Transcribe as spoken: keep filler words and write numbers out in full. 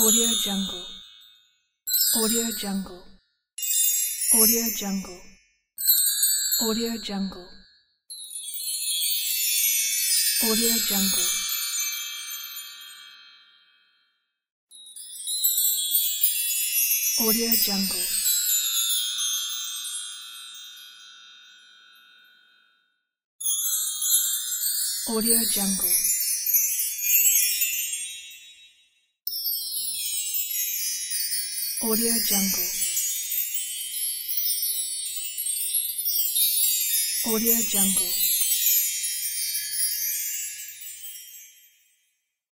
Audio Jungle. Audio Jungle. Audio Jungle. Audio Jungle. Audio Jungle. Audio Jungle. Audio Jungle. Audio Jungle. Audio Jungle.